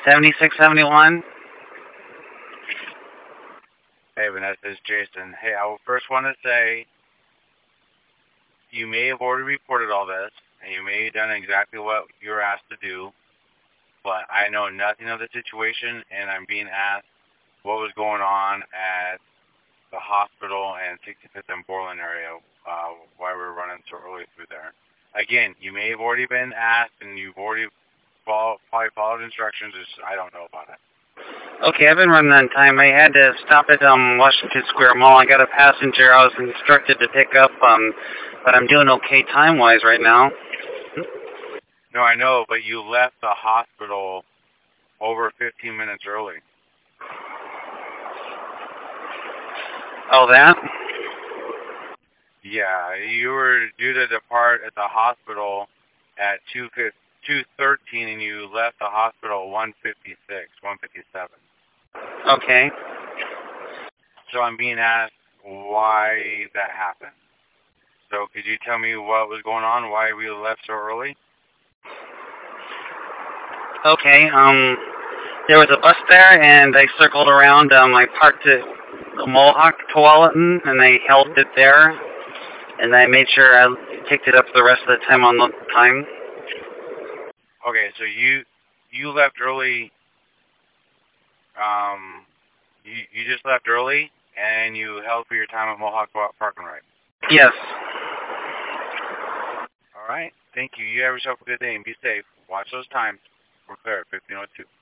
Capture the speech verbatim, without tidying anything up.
seventy-six seventy-one. Hey, Vanessa, it's Jason. Hey, I will first want to say you may have already reported all this, and you may have done exactly what you were asked to do, but I know nothing of the situation, and I'm being asked what was going on at the hospital and sixty-fifth and Borland area, uh, why we were running so early through there. Again, you may have already been asked, and you've already follow, probably followed instructions. Just, I don't know about it. Okay, I've been running on time. I had to stop at um, Washington Square Mall. I got a passenger I was instructed to pick up, um, but I'm doing okay time-wise right now. No, I know, but you left the hospital over fifteen minutes early. Oh, that? Yeah, you were due to depart at the hospital at two thirteen, and you left the hospital at one fifty-six, one fifty-seven. Okay. So I'm being asked why that happened. So could you tell me what was going on, why we left so early? Okay, um, there was a bus there, and I circled around. Um, I parked at Mohawk, Tualatin, and I held it there, and I made sure I picked it up the rest of the time on the time. Okay, so you you left early. Um, you you just left early, and you held for your time at Mohawk Park and Ride. Yes. All right. Thank you. You have yourself a good day and be safe. Watch those times. We're clear at fifteen oh two.